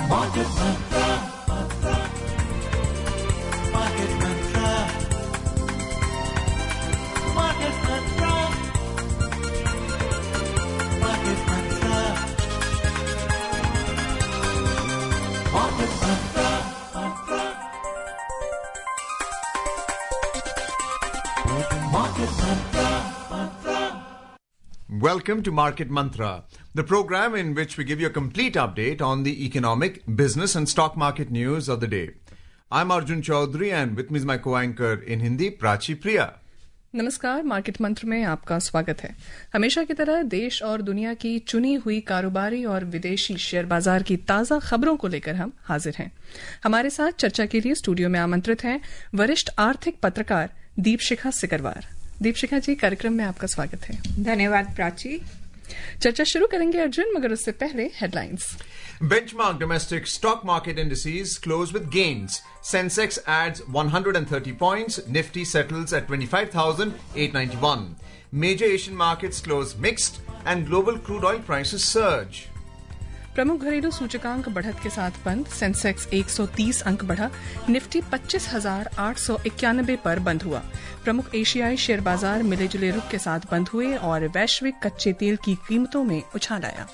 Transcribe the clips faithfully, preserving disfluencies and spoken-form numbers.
Market Mantra, Market Mantra, Market Mantra, Market Mantra, Market Mantra, Mantra, Market Mantra, Mantra. Welcome to Market Mantra, the program in which we give you a complete update on the economic, business and stock market news of the day. I'm Arjun Chaudhary and with me is my co-anchor in Hindi, Prachi Priya. नमस्कार, market मंत्र में आपका स्वागत है। हमेशा की तरह देश और दुनिया की चुनी हुई कारोबारी और विदेशी शेयर बाजार की ताज़ा खबरों को लेकर हम हाजिर हैं। हमारे साथ चर्चा के लिए स्टूडियो में आमंत्रित हैं वरिष्ठ आर्थिक पत्रकार दीपशिखा सिकरवार। दीपशिखा जी, कार्यक्रम में आपका स्वागत है। धन्यवाद प्राची। चर्चा शुरू करेंगे अर्जुन, मगर उससे पहले headlines. Benchmark domestic stock market indices close with gains. Sensex adds one hundred thirty points. Nifty settles at twenty-five thousand eight hundred ninety-one. Major Asian markets close mixed and global crude oil prices surge. प्रमुख घरेलू सूचकांक बढ़त के साथ बंद। Sensex एक सौ तीस अंक बढ़ा। निफ्टी पच्चीस हजार आठ सौ इक्यानबे पर बंद हुआ। प्रमुख एशियाई शेयर बाजार मिले जुले रुख के साथ बंद हुए और वैश्विक कच्चे तेल की कीमतों में उछाल आया।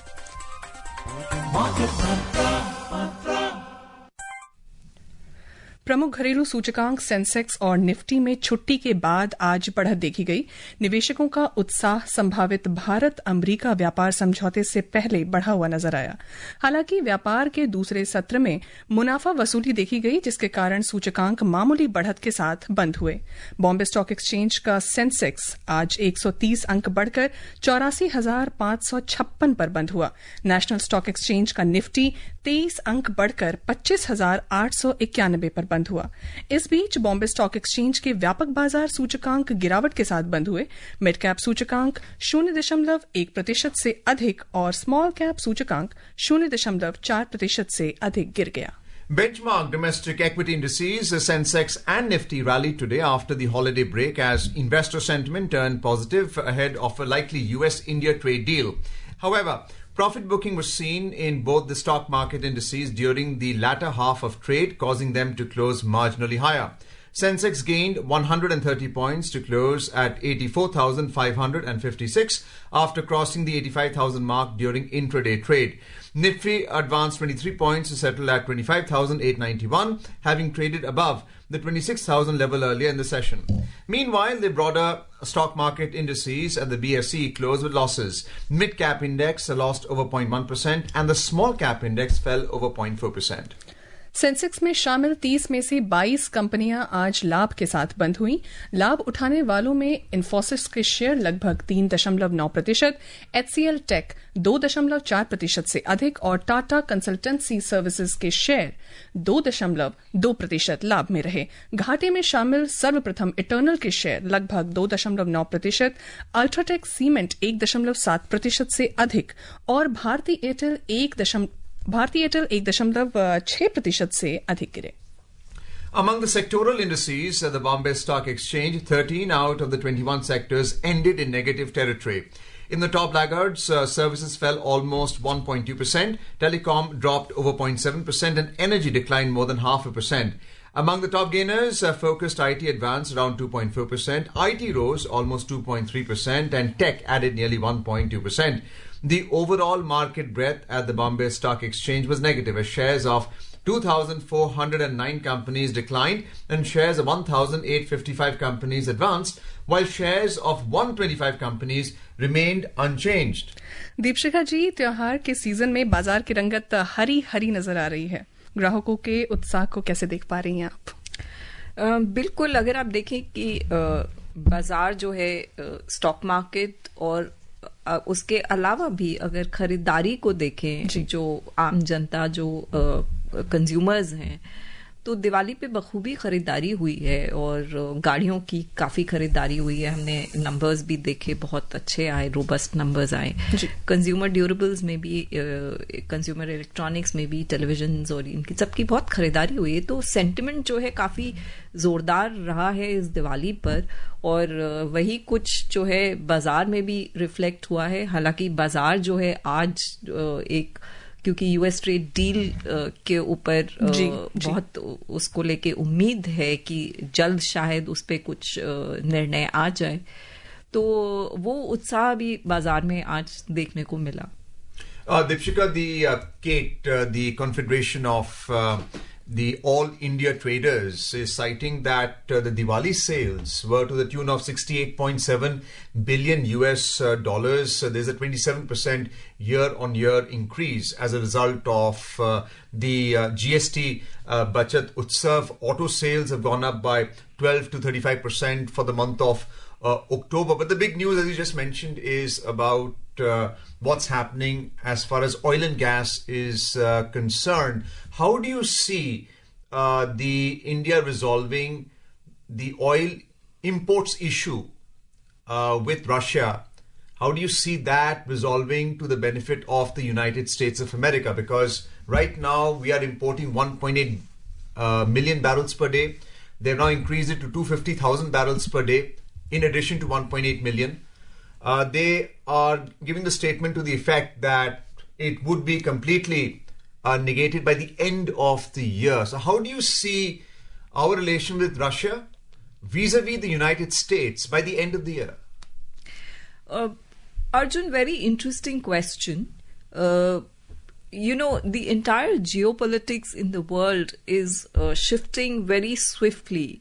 प्रमुख घरेलू सूचकांक सेंसेक्स और निफ्टी में छुट्टी के बाद आज बढ़त देखी गई। निवेशकों का उत्साह संभावित भारत अमेरिका व्यापार समझौते से पहले बढ़ा हुआ नजर आया। हालांकि व्यापार के दूसरे सत्र में मुनाफा वसूली देखी गई, जिसके कारण सूचकांक मामूली बढ़त के साथ बंद हुए। बॉम्बे स्टॉक एक्सचेंज का सेंसेक्स आज एक सौ तीस अंक बढ़कर चौरासी हजार पांच सौ छप्पन पर बंद हुआ। नेशनल स्टॉक एक्सचेंज का निफ्टी तेईस अंक बढ़कर पच्चीस हजार आठ सौ इक्यानबे पर बंद हुआ। इस बीच बॉम्बे स्टॉक एक्सचेंज के व्यापक बाजार सूचकांक गिरावट के साथ बंद हुए। मिड कैप सूचकांक शून्य दशमलव एक प्रतिशत से अधिक और स्मॉल कैप सूचकांक शून्य दशमलव चार प्रतिशत से अधिक गिर गया। Benchmark domestic equity indices, the Sensex and Nifty rallied today after the holiday break as investor sentiment turned positive ahead of a likely U S India trade deal. However, profit booking was seen in both the stock market indices during the latter half of trade, causing them to close marginally higher. Sensex gained one hundred thirty points to close at eighty-four thousand five hundred fifty-six after crossing the eighty-five thousand mark during intraday trade. Nifty advanced twenty-three points to settle at twenty-five thousand eight hundred ninety-one, having traded above the twenty-six thousand level earlier in the session. Meanwhile, the broader stock market indices at the B S E closed with losses. Mid-cap index lost over zero point one percent and the small-cap index fell over zero point four percent. Sensex में शामिल तीस में से बाईस कंपनियां आज लाभ के साथ बंद हुई। लाभ उठाने वालों में इन्फोसिस के शेयर लगभग तीन दशमलव नौ प्रतिशत, एचसीएल टेक दो दशमलव चार प्रतिशत से अधिक और टाटा कंसल्टेंसी सर्विसेज के शेयर दो दशमलव दो प्रतिशत लाभ में रहे। घाटे में शामिल सर्वप्रथम इटर्नल के शेयर लगभग दो दशमलव नौ प्रतिशत, अल्ट्राटेक सीमेंट एक दशमलव सात प्रतिशत से अधिक और भारती एयरटेल एक दशमलव भारतीय एयरटेल एक दशमलव छह प्रतिशत से अधिक गिरे। Among the sectoral indices at the Bombay Stock Exchange, thirteen out of the twenty-one sectors ended in negative territory. In the top laggards, uh, services fell almost one point two percent, telecom dropped over zero point seven percent and energy declined more than half a percent. Among the top gainers, uh, focused I T advanced around two point four percent, I T rose almost two point three percent and tech added nearly one point two percent. The overall market breadth at the Bombay Stock Exchange was negative as shares of two thousand four hundred nine companies declined and shares of one thousand eight hundred fifty-five companies advanced, while shares of one hundred twenty-five companies remained unchanged. Deepshikha जी, त्योहार के season में बाजार की रंगत हरी हरी नजर आ रही है। ग्राहकों के उत्साह को कैसे देख पा रही हैं आप? आ, बिल्कुल, अगर आप देखें कि बाजार जो है स्टॉक मार्केट और उसके अलावा भी अगर खरीदारी को देखें, जो आम जनता जो कंज्यूमर्स हैं, तो दिवाली पे बखूबी खरीदारी हुई है और गाड़ियों की काफ़ी खरीदारी हुई है। हमने नंबर्स भी देखे, बहुत अच्छे आए, रोबस्ट नंबर्स आए। कंज्यूमर ड्यूरेबल्स में भी, कंज्यूमर इलेक्ट्रॉनिक्स में भी, टेलीविजन और इनकी सबकी बहुत खरीदारी हुई है। तो सेंटिमेंट जो है काफ़ी ज़ोरदार रहा है इस दिवाली पर और वही कुछ जो है बाज़ार में भी रिफ्लेक्ट हुआ है। हालांकि बाज़ार जो है आज एक क्योंकि यूएस ट्रेड डील के ऊपर बहुत उसको लेके उम्मीद है कि जल्द शायद उस पे कुछ निर्णय आ जाए, तो वो उत्साह भी बाजार में आज देखने को मिला. Uh, Deepshika, the uh, Kate, uh, the Confederation of uh, the All India Traders is citing that uh, the Diwali sales were to the tune of sixty-eight point seven billion U S uh, dollars. Uh, there's a twenty-seven percent year-on-year increase as a result of uh, the uh, G S T uh, Bachat Utsav. Auto sales have gone up by twelve to thirty-five percent for the month of uh, October. But the big news, as you just mentioned, is about Uh, what's happening as far as oil and gas is uh, concerned. How do you see uh, the India resolving the oil imports issue uh, with Russia? How do you see that resolving to the benefit of the United States of America? Because right now we are importing one point eight uh, million barrels per day. They've now increased it to two hundred fifty thousand barrels per day in addition to one point eight million. Uh, they are giving the statement to the effect that it would be completely uh, negated by the end of the year. So how do you see our relation with Russia vis-a-vis the United States by the end of the year? Uh, Arjun, very interesting question. Uh, you know, the entire geopolitics in the world is uh, shifting very swiftly.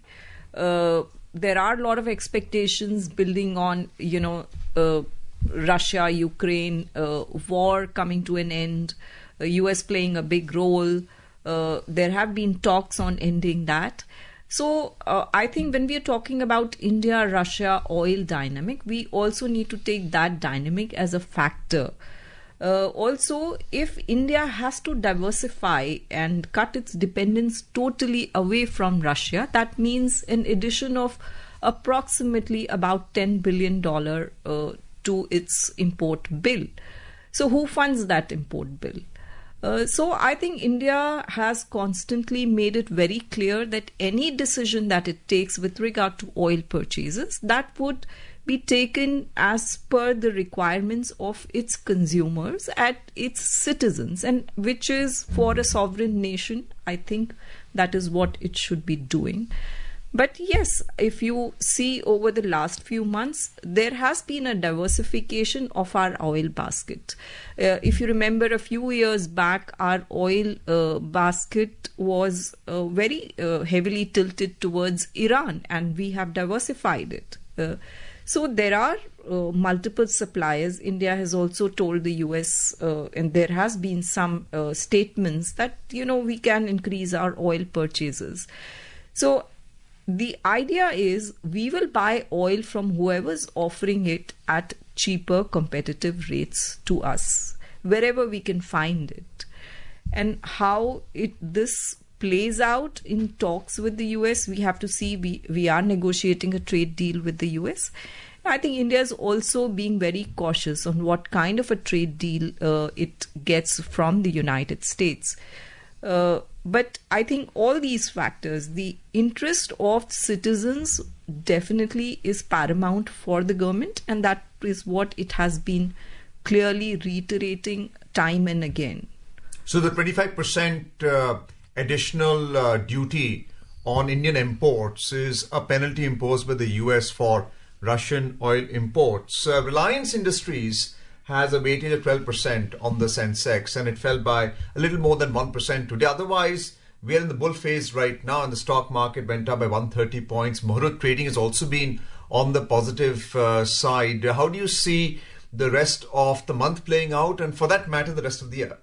Uh, there are a lot of expectations building on, you know, uh, Russia, Ukraine, uh, war coming to an end, uh, U S playing a big role. Uh, there have been talks on ending that. So uh, I think when we are talking about India-Russia oil dynamic, we also need to take that dynamic as a factor. Uh, also, if India has to diversify and cut its dependence totally away from Russia, that means an addition of approximately about ten billion dollars uh, to its import bill. So who funds that import bill? Uh, so I think India has constantly made it very clear that any decision that it takes with regard to oil purchases, that would be taken as per the requirements of its consumers and its citizens, and which is for a sovereign nation, I think that is what it should be doing. But yes, if you see over the last few months, there has been a diversification of our oil basket. Uh, if you remember a few years back, our oil uh, basket was uh, very uh, heavily tilted towards Iran, and we have diversified it. Uh, so there are uh, multiple suppliers. India has also told the U S, uh, and there has been some uh, statements that, you know, we can increase our oil purchases. So the idea is we will buy oil from whoever's offering it at cheaper competitive rates to us, wherever we can find it. And how it this plays out in talks with the U S, we have to see. We, we are negotiating a trade deal with the U S. I think India is also being very cautious on what kind of a trade deal uh, it gets from the United States. Uh, but I think all these factors, the interest of citizens definitely is paramount for the government, and that is what it has been clearly reiterating time and again. So the twenty-five percent uh, additional uh, duty on Indian imports is a penalty imposed by the U S for Russian oil imports. Uh, Reliance Industries has a weightage of twelve percent on the Sensex, and it fell by a little more than one percent today. Otherwise, we are in the bull phase right now, and the stock market went up by one hundred thirty points. Muhurat trading has also been on the positive uh, side. How do you see the rest of the month playing out, and for that matter, the rest of the year?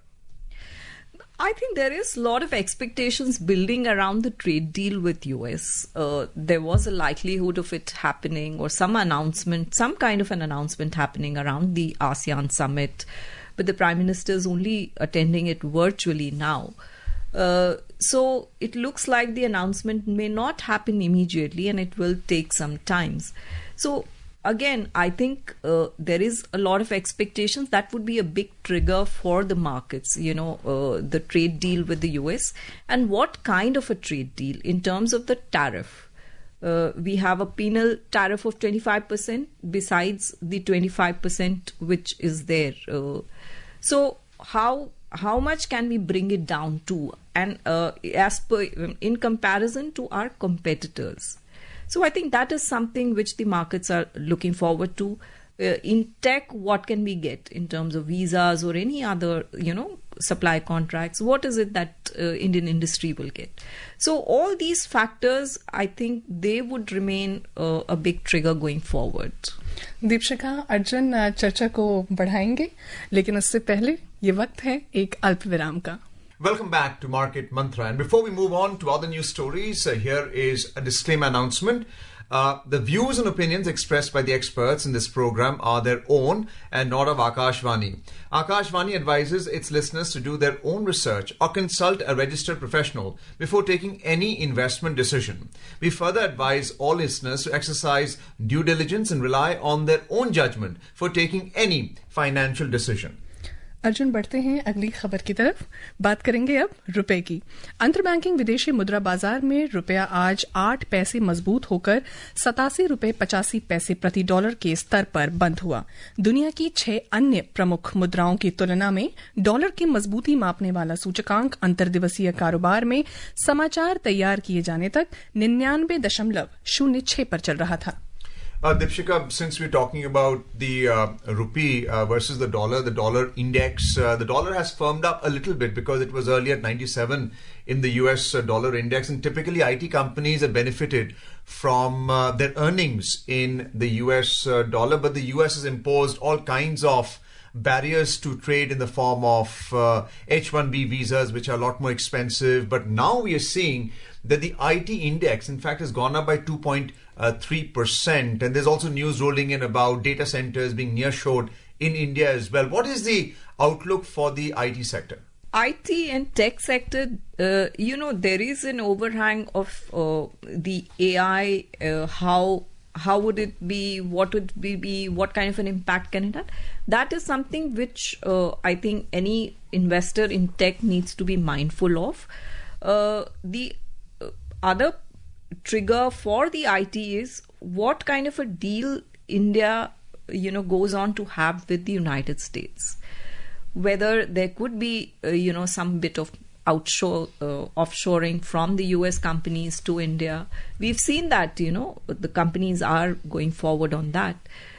I think there is a lot of expectations building around the trade deal with U S. Uh, there was a likelihood of it happening, or some announcement, some kind of an announcement happening around the ASEAN summit, but the Prime Minister is only attending it virtually now. Uh, so it looks like the announcement may not happen immediately, and it will take some time. So again, I think uh, there is a lot of expectations. That would be a big trigger for the markets, you know, uh, the trade deal with the U S. And what kind of a trade deal in terms of the tariff? Uh, we have a penal tariff of twenty-five percent besides the twenty-five percent which is there. Uh, so how how much can we bring it down to, and uh, as per in comparison to our competitors. So I think that is something which the markets are looking forward to. Uh, in tech, what can we get in terms of visas or any other, you know, supply contracts? What is it that uh, Indian industry will get? So all these factors, I think they would remain uh, a big trigger going forward. Deepshikha, Arjun चर्चा को बढ़ाएंगे, लेकिन उससे पहले ये वक्त है एक अल्प विराम का. Welcome back to Market Mantra. And before we move on to other news stories, uh, here is a disclaimer announcement. Uh, the views and opinions expressed by the experts in this program are their own and not of Akashvani. Akashvani advises its listeners to do their own research or consult a registered professional before taking any investment decision. We further advise all listeners to exercise due diligence and rely on their own judgment for taking any financial decision. Arjun, बढ़ते हैं अगली खबर की तरफ. बात करेंगे अब रुपए की. अंतर बैंकिंग विदेशी मुद्रा बाजार में रुपया आज आठ पैसे मजबूत होकर सतासी रुपए पचासी पैसे प्रति डॉलर के स्तर पर बंद हुआ. दुनिया की छह अन्य प्रमुख मुद्राओं की तुलना में डॉलर की मजबूती मापने वाला सूचकांक अंतर दिवसीय कारोबार में समाचार तैयार किए जाने तक निन्यानवे दशमलव शून्य छह पर चल रहा था. Uh, Deepshika, since we're talking about the uh, rupee uh, versus the dollar, the dollar index, uh, the dollar has firmed up a little bit because it was earlier at ninety-seven in the U S uh, dollar index, and typically I T companies have benefited from uh, their earnings in the U S uh, dollar, but the U S has imposed all kinds of barriers to trade in the form of uh, H one B visas, which are a lot more expensive. But now we are seeing that the I T index, in fact, has gone up by two point three percent. And there's also news rolling in about data centers being nearshored in India as well. What is the outlook for the I T sector? I T and tech sector, uh, you know, there is an overhang of uh, the A I, uh, how how would it be, what would be, be, what kind of an impact can it have? That is something which uh, I think any investor in tech needs to be mindful of. Uh, the other trigger for the I T is what kind of a deal India, you know, goes on to have with the United States. Whether there could be, uh, you know, some bit of outshore, uh, offshoring from the U S companies to India. We've seen that, you know, the companies are going forward on that.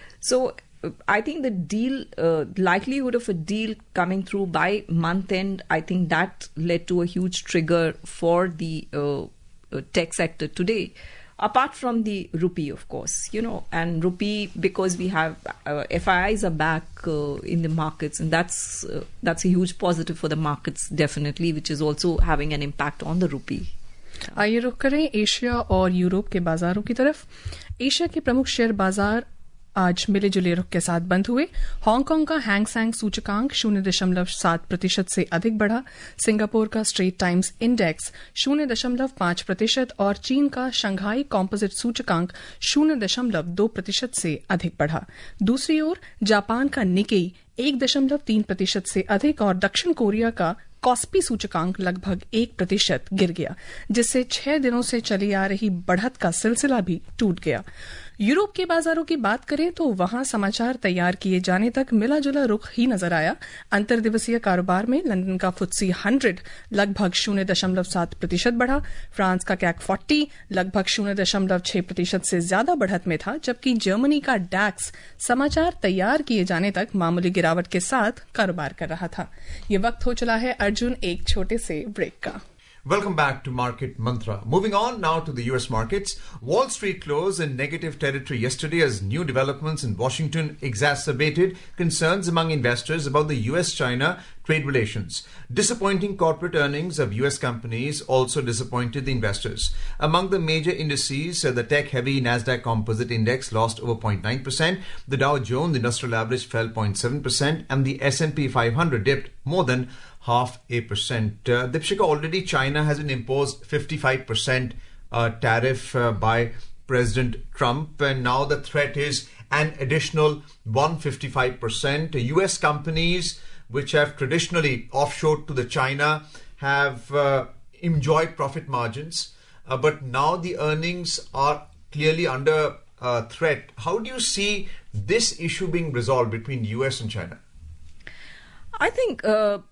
So uh, I think the deal, uh, likelihood of a deal coming through by month end, I think that led to a huge trigger for the uh, uh, tech sector today. Apart from the rupee, of course, you know, and rupee, because we have uh, F I Is are back uh, in the markets, and that's uh, that's a huge positive for the markets, definitely, which is also having an impact on the rupee. आइए रुक करें Asia और Europe के बाजारों की तरफ. Asia के प्रमुख शेयर बाजार आज मिले जुले रुख के साथ बंद हुए. हांगकांग का हैंग सेंग सूचकांक शून्य दशमलव सात प्रतिशत से अधिक बढ़ा. सिंगापुर का स्ट्रेट टाइम्स इंडेक्स शून्य दशमलव पांच प्रतिशत और चीन का शंघाई कॉम्पोजिट सूचकांक शून्य दशमलव दो प्रतिशत से अधिक बढ़ा. दूसरी ओर जापान का निकेई एक दशमलव तीन प्रतिशत से अधिक और दक्षिण कोरिया का कॉस्पी सूचकांक लगभग एक प्रतिशत गिर गया, जिससे छह दिनों से चली आ रही बढ़त का सिलसिला भी टूट गया. यूरोप के बाजारों की बात करें तो वहां समाचार तैयार किए जाने तक मिला जुला रुख ही नजर आया. अंतर दिवसीय कारोबार में लंदन का फुत्सी हंड्रेड लगभग शून्य दशमलव सात प्रतिशत बढ़ा. फ्रांस का कैक फोर्टी लगभग शून्य दशमलव छह प्रतिशत से ज्यादा बढ़त में था, जबकि जर्मनी का डैक्स समाचार तैयार किए जाने तक मामूली गिरावट के साथ कारोबार कर रहा था. ये वक्त हो चला है अर्जुन एक छोटे से ब्रेक का. Welcome back to Market Mantra. Moving on now to the U S markets. Wall Street closed in negative territory yesterday as new developments in Washington exacerbated concerns among investors about the U S China trade relations. Disappointing corporate earnings of U S companies also disappointed the investors. Among the major indices, the tech-heavy Nasdaq Composite Index lost over zero point nine percent, the Dow Jones Industrial Average fell zero point seven percent, and the S and P five hundred dipped more than half a percent. Uh, Deepshika, already China has been imposed fifty-five percent uh, tariff uh, by President Trump, and now the threat is an additional one hundred fifty-five percent. U S companies which have traditionally offshored to the China have uh, enjoyed profit margins, uh, but now the earnings are clearly under uh, threat. How do you see this issue being resolved between U S and China? I think uh,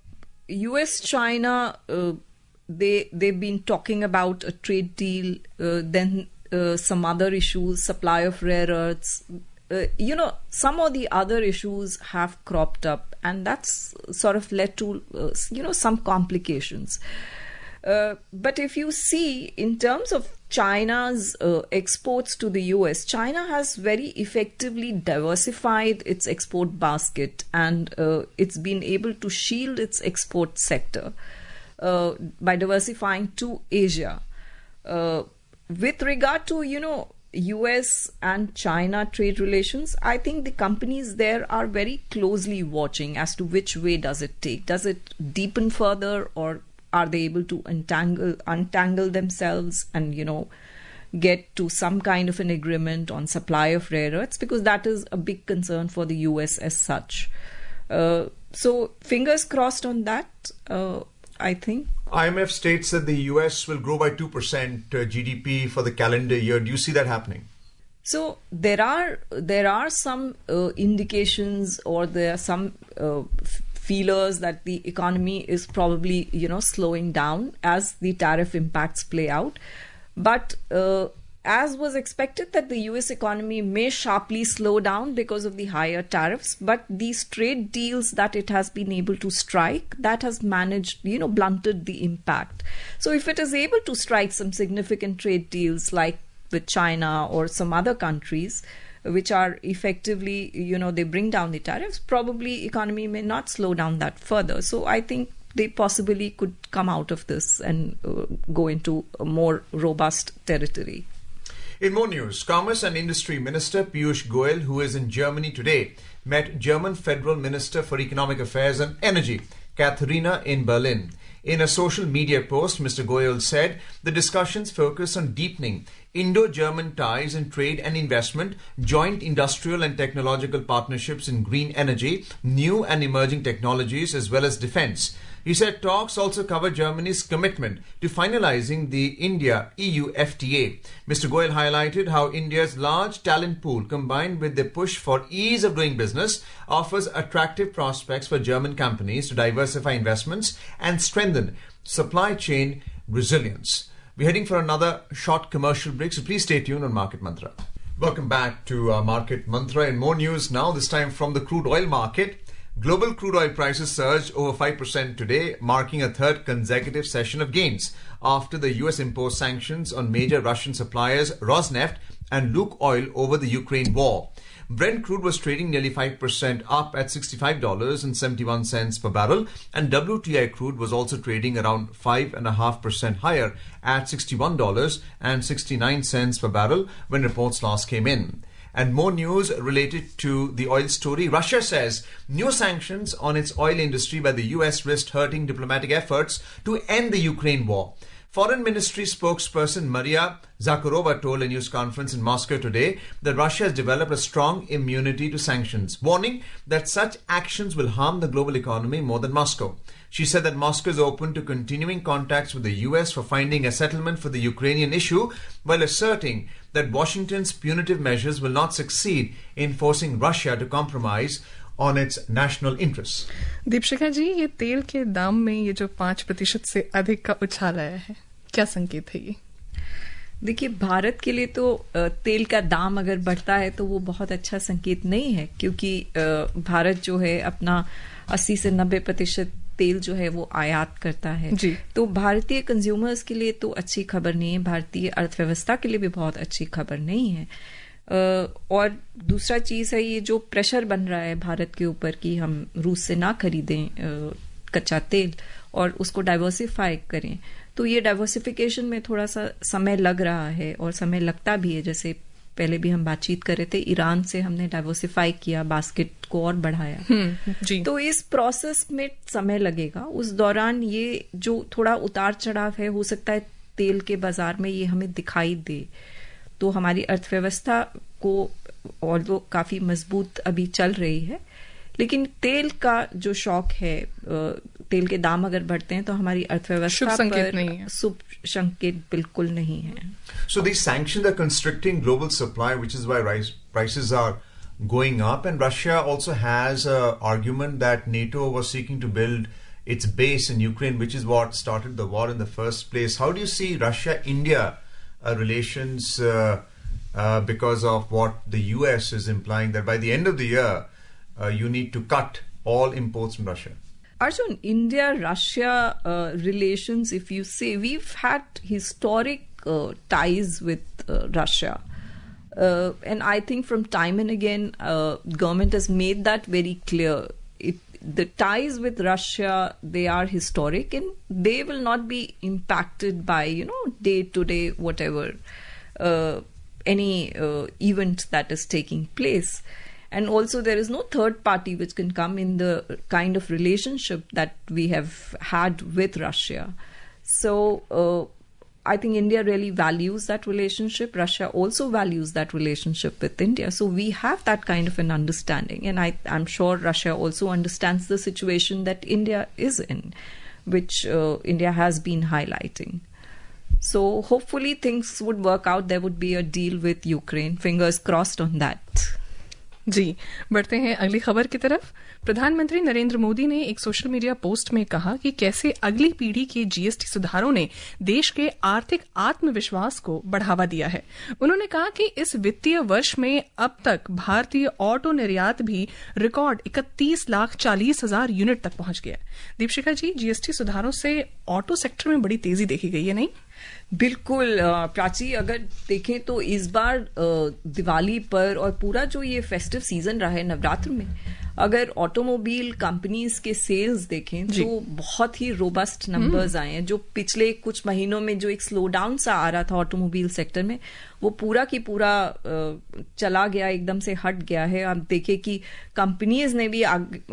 U S China, uh, they they've been talking about a trade deal, uh, then uh, some other issues, supply of rare earths. Uh, you know, some of the other issues have cropped up, and that's sort of led to uh, you know some complications. Uh, but if you see, in terms of China's uh, exports to the U S, China has very effectively diversified its export basket, and uh, it's been able to shield its export sector uh, by diversifying to Asia. Uh, with regard to, you know, U S and China trade relations, I think the companies there are very closely watching as to which way does it take. Does it deepen further, or are they able to untangle untangle themselves and, you know, get to some kind of an agreement on supply of rare earths? Because that is a big concern for the U S as such. Uh, so fingers crossed on that, uh, I think. I M F states that the U S will grow by two percent uh, G D P for the calendar year. Do you see that happening? So there are there are some uh, indications, or there are some uh, f- feelers that the economy is probably, you know, slowing down as the tariff impacts play out. But uh, as was expected, that the U S economy may sharply slow down because of the higher tariffs, but these trade deals that it has been able to strike, that has managed, you know, blunted the impact. So if it is able to strike some significant trade deals like with China or some other countries, which are effectively, you know, they bring down the tariffs, probably economy may not slow down that further. So I think they possibly could come out of this and uh, go into a more robust territory. In more news, Commerce and Industry Minister Piyush Goyal, who is in Germany today, met German Federal Minister for Economic Affairs and Energy, Katharina, in Berlin. In a social media post, Mister Goyal said the discussions focus on deepening Indo-German ties in trade and investment, joint industrial and technological partnerships in green energy, new and emerging technologies, as well as defense. He said talks also cover Germany's commitment to finalizing the India-E U F T A. Mister Goyal highlighted how India's large talent pool, combined with the push for ease of doing business, offers attractive prospects for German companies to diversify investments and strengthen supply chain resilience. We're heading for another short commercial break, so please stay tuned on Market Mantra. Welcome back to uh, Market Mantra. And more news now, this time from the crude oil market. Global crude oil prices surged over five percent today, marking a third consecutive session of gains after the U S imposed sanctions on major Russian suppliers Rosneft and Lukoil over the Ukraine war. Brent crude was trading nearly five percent up at sixty-five dollars and seventy-one cents per barrel, and W T I crude was also trading around five point five percent higher at sixty-one dollars and sixty-nine cents per barrel when reports last came in. And more news related to the oil story. Russia says new sanctions on its oil industry by the U S risked hurting diplomatic efforts to end the Ukraine war. Foreign Ministry spokesperson Maria Zakharova told a news conference in Moscow today that Russia has developed a strong immunity to sanctions, warning that such actions will harm the global economy more than Moscow. She said that Moscow is open to continuing contacts with the U S for finding a settlement for the Ukrainian issue, while asserting that Washington's punitive measures will not succeed in forcing Russia to compromise on its national interests. Deepshikha जी, ये तेल के दाम में ये जो पांच प्रतिशत से अधिक का उछाल आया है, क्या संकेत है ये? देखिए, भारत के लिए तो तेल का दाम अगर बढ़ता है तो वो बहुत अच्छा संकेत नहीं है, क्योंकि भारत जो है अपना अस्सी से नब्बे प्रतिशत तेल जो है वो आयात करता है जी। तो भारतीय कंज्यूमर्स के लिए तो अच्छी खबर नहीं है, भारतीय अर्थव्यवस्था के लिए भी बहुत अच्छी खबर नहीं है। और दूसरा चीज है ये जो प्रेशर बन रहा है भारत के ऊपर कि हम रूस से ना खरीदें कच्चा तेल और उसको डाइवर्सिफाई करें, तो ये डाइवर्सिफिकेशन में थोड़ा सा समय लग रहा है और समय लगता भी है। जैसे पहले भी हम बातचीत कर रहे थे, ईरान से हमने डाइवर्सिफाई किया, बास्केट को और बढ़ाया जी। तो इस प्रोसेस में समय लगेगा। उस दौरान ये जो थोड़ा उतार चढ़ाव है, हो सकता है तेल के बाजार में ये हमें दिखाई दे। तो हमारी अर्थव्यवस्था को और वो काफी मजबूत अभी चल रही है, लेकिन तेल का जो शौक है, तेल के दाम अगर बढ़ते हैं तो हमारी अर्थव्यवस्था पर शुभ संकेत बिल्कुल नहीं है। So these sanctions are constricting global supply, which is why rice prices are going up. And Russia also has an argument that NATO was seeking to build its base in Ukraine, which is what started the war in the first place. How do you see Russia-India uh, relations uh, uh, because of what the U S is implying that by the end of the year, uh, you need to cut all imports from Russia? Arjun, India-Russia uh, relations, if you say, we've had historic uh, ties with uh, Russia. Uh, and I think from time and again, uh, government has made that very clear. It, the ties with Russia, they are historic and they will not be impacted by, you know, day-to-day whatever, uh, any uh, event that is taking place. And also there is no third party which can come in the kind of relationship that we have had with Russia. So uh, I think India really values that relationship. Russia also values that relationship with India. So we have that kind of an understanding. And I, I'm sure Russia also understands the situation that India is in, which uh, India has been highlighting. So hopefully things would work out. There would be a deal with Ukraine. Fingers crossed on that. जी, बढ़ते हैं अगली खबर की तरफ। प्रधानमंत्री नरेंद्र मोदी ने एक social media post में कहा कि कैसे अगली पीढ़ी के जीएसटी सुधारों ने देश के आर्थिक आत्मविश्वास को बढ़ावा दिया है। उन्होंने कहा कि इस वित्तीय वर्ष में अब तक भारतीय ऑटो निर्यात भी रिकॉर्ड इकतीस लाख चालीस हजार यूनिट तक पहुंच गया। दीपशिखा जी, जीएसटी सुधारों से ऑटो सेक्टर में बड़ी तेजी देखी गई है, नहीं? बिल्कुल प्राची, अगर देखें तो इस बार दिवाली पर और पूरा जो ये फेस्टिव सीजन रहा है नवरात्र में, अगर ऑटोमोबाइल कंपनीज के सेल्स देखें तो बहुत ही रोबस्ट नंबर्स आए हैं। जो पिछले कुछ महीनों में जो एक स्लो डाउन सा आ रहा था ऑटोमोबाइल सेक्टर में, वो पूरा की पूरा चला गया, एकदम से हट गया है। आप देखें कि कंपनीज ने भी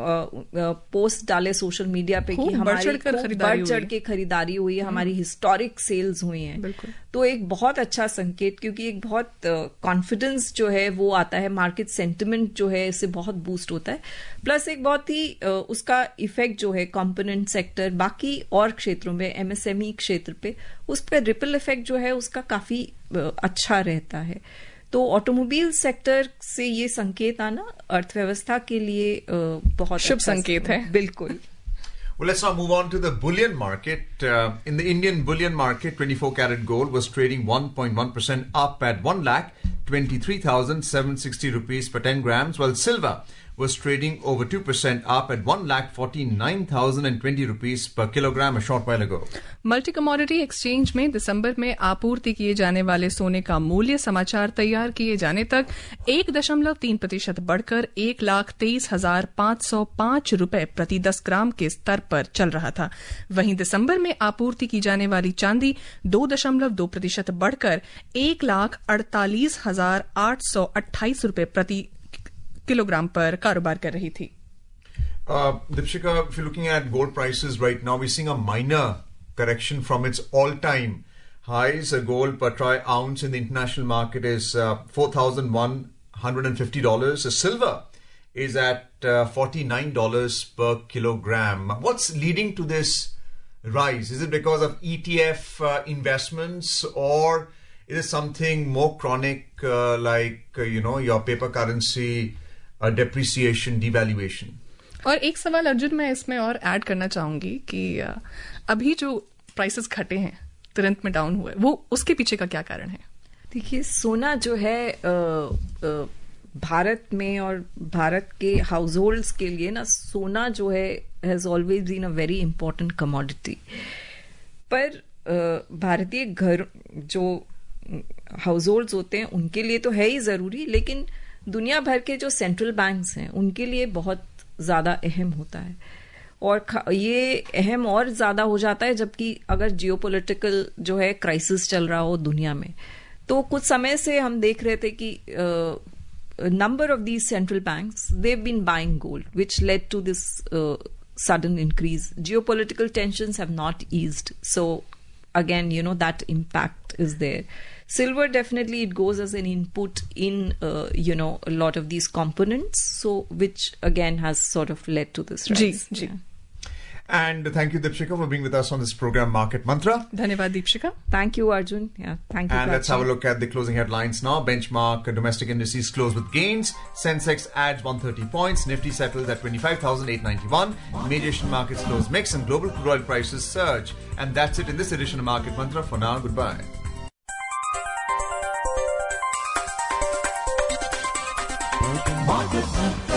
पोस्ट डाले सोशल मीडिया पे कि हमारी बढ़ चढ़ के खरीदारी हुई है, हमारी हिस्टोरिक सेल्स हुई हैं। तो एक बहुत अच्छा संकेत, क्योंकि एक बहुत कॉन्फिडेंस जो है वो आता है, मार्केट सेंटिमेंट जो है इससे बहुत बूस्ट होता है। प्लस एक बहुत ही उसका इफेक्ट जो है कंपोनेंट सेक्टर, बाकी और क्षेत्रों में, एमएसएमई क्षेत्र पे, उस पर रिपल इफेक्ट जो है उसका काफी अच्छा रहता है। तो ऑटोमोबाइल सेक्टर से ये संकेत आना अर्थव्यवस्था के लिए बहुत शुभ संकेत है। बिल्कुल। Well, let's now move on to the bullion market. Uh, in the Indian bullion market, twenty-four karat gold was trading one point one percent up at one lakh twenty-three thousand seven hundred sixty rupees per ten grams, while silver was trading over two percent up at one lakh forty-nine thousand twenty rupees per kilogram a short while ago. Multi commodity exchange में दिसंबर में आपूर्ति किए जाने वाले सोने का मूल्य समाचार तैयार किए जाने तक एक दशमलव तीन प्रतिशत बढ़कर एक लाख तेईस हजार पांच सौ पांच रुपए प्रति दस ग्राम के स्तर पर चल रहा था। वहीं दिसंबर में आपूर्ति की जाने वाली चांदी दो दशमलव दो प्रतिशत बढ़कर एक लाख अड़तालीस हजार आठ सौ अट्ठाईस रुपए प्रति किलोग्राम पर कारोबार कर रही थी। Uh, Deepshika, if you're looking at gold prices right now, we're seeing a minor correction from its all-time highs. A gold per troy ounce in the international market is uh, four thousand one hundred fifty dollars. A silver is at uh, forty-nine dollars per kilogram. What's leading to this rise? Is it because of E T F uh, investments, or is it something more chronic uh, like, uh, you know, your paper currency uh, depreciation, devaluation? और एक सवाल अर्जुन मैं इसमें और add करना चाहूंगी कि अभी जो प्राइसेस घटे हैं, तुरंत में डाउन हुए, वो उसके पीछे का क्या कारण है? देखिए, सोना जो है आ, आ, भारत में और भारत के हाउस होल्ड्स के लिए ना, सोना जो है has always been a very important commodity. पर भारतीय घर जो हाउस होल्ड्स होते हैं उनके लिए तो है ही जरूरी, लेकिन दुनिया भर के जो सेंट्रल बैंक्स हैं उनके लिए बहुत ज्यादा अहम होता है। और ये अहम और ज्यादा हो जाता है जबकि अगर जियोपॉलिटिकल जो है क्राइसिस चल रहा हो दुनिया में। तो कुछ समय से हम देख रहे थे कि number of these central banks they have been buying gold, which led to this sudden increase. Geopolitical tensions have not eased, so again, you know, that impact is there. Silver, definitely it goes as an input in uh, you know, a lot of these components, so which again has sort of led to this rise. जी, जी. And thank you, Deepshika, for being with us on this program, Market Mantra. धन्यवाद Deepika. Thank you, Arjun. Yeah, thank you. And let's have a Prachi. look at the closing headlines now. Benchmark domestic indices close with gains. Sensex adds one hundred thirty points. Nifty settles at twenty-five thousand eight hundred ninety-one. Major Asian markets close mixed and global crude oil prices surge. And that's it in this edition of Market Mantra. For now, goodbye. Market Mantra.